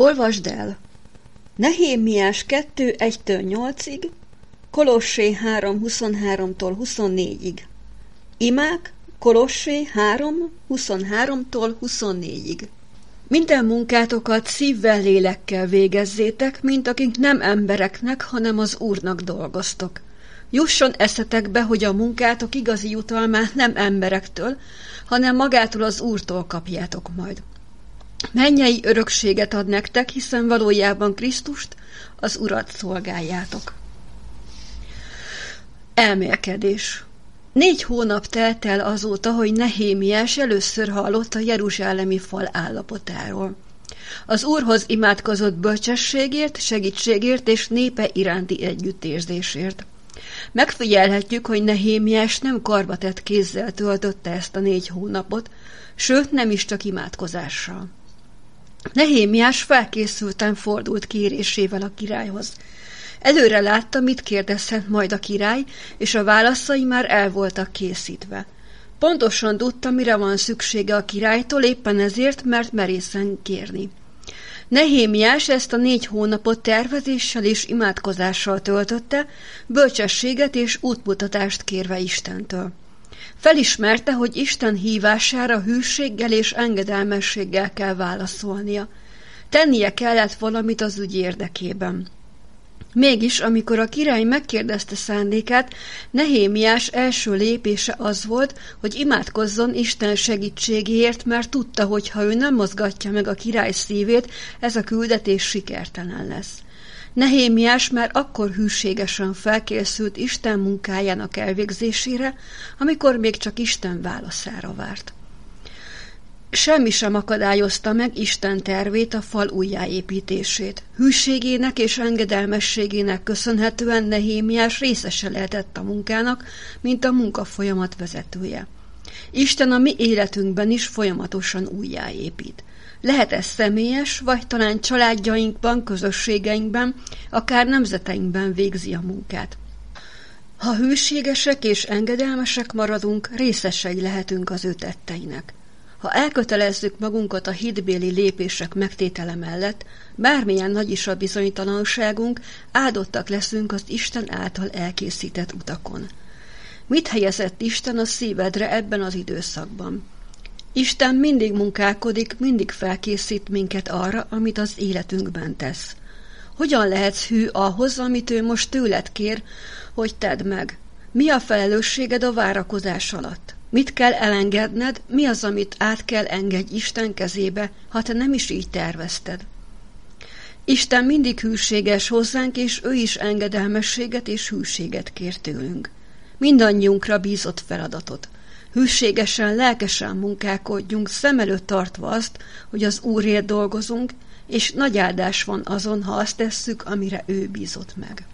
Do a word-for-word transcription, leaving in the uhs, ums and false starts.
Olvasd el! Nehémiás kettő egytől nyolcig, Kolossé három huszonháromtól huszonnégyig. Imák Kolossé három huszonháromtól huszonnégyig. Minden munkátokat szívvel, lélekkel végezzétek, mint akik nem embereknek, hanem az Úrnak dolgoztok. Jusson eszetekbe, hogy a munkátok igazi jutalmát nem emberektől, hanem magától az Úrtól kapjátok majd. Mennyei örökséget ad nektek, hiszen valójában Krisztust, az Urat szolgáljátok. Elmélkedés. Négy hónap telt el azóta, hogy Nehémiás először hallott a jeruzsálemi fal állapotáról. Az Úrhoz imádkozott bölcsességért, segítségért és népe iránti együttérzésért. Megfigyelhetjük, hogy Nehémiás nem karbatett kézzel töltötte ezt a négy hónapot, sőt nem is csak imádkozással. Nehémiás felkészülten fordult kérésével a királyhoz. Előre látta, mit kérdezhet majd a király, és a válaszai már el voltak készítve. Pontosan tudta, mire van szüksége a királytól, éppen ezért, mert merészen kérni. Nehémiás ezt a négy hónapot tervezéssel és imádkozással töltötte, bölcsességet és útmutatást kérve Istentől. Felismerte, hogy Isten hívására hűséggel és engedelmességgel kell válaszolnia. Tennie kellett valamit az ügy érdekében. Mégis, amikor a király megkérdezte szándékát, Nehémiás első lépése az volt, hogy imádkozzon Isten segítségéért, mert tudta, hogy ha ő nem mozgatja meg a király szívét, ez a küldetés sikertelen lesz. Nehémiás már akkor hűségesen felkészült Isten munkájának elvégzésére, amikor még csak Isten válaszára várt. Semmi sem akadályozta meg Isten tervét, a fal újjáépítését. Hűségének és engedelmességének köszönhetően Nehémiás részese lehetett a munkának, mint a munkafolyamat vezetője. Isten a mi életünkben is folyamatosan újjáépít. Lehet ez személyes, vagy talán családjainkban, közösségeinkben, akár nemzeteinkben végzi a munkát. Ha hűségesek és engedelmesek maradunk, részesei lehetünk az ő tetteinek. Ha elkötelezzük magunkat a hitbéli lépések megtétele mellett, bármilyen nagy is a bizonytalanságunk, áldottak leszünk az Isten által elkészített utakon. Mit helyezett Isten a szívedre ebben az időszakban? Isten mindig munkálkodik, mindig felkészít minket arra, amit az életünkben tesz. Hogyan lehetsz hű ahhoz, amit ő most tőled kér, hogy tedd meg? Mi a felelősséged a várakozás alatt? Mit kell elengedned, mi az, amit át kell engedj Isten kezébe, ha te nem is így tervezted? Isten mindig hűséges hozzánk, és ő is engedelmességet és hűséget kér tőlünk. Mindannyiunkra bízott feladatot. Hűségesen, lelkesen munkálkodjunk, szem előtt tartva azt, hogy az Úrért dolgozunk, és nagy áldás van azon, ha azt tesszük, amire ő bízott meg.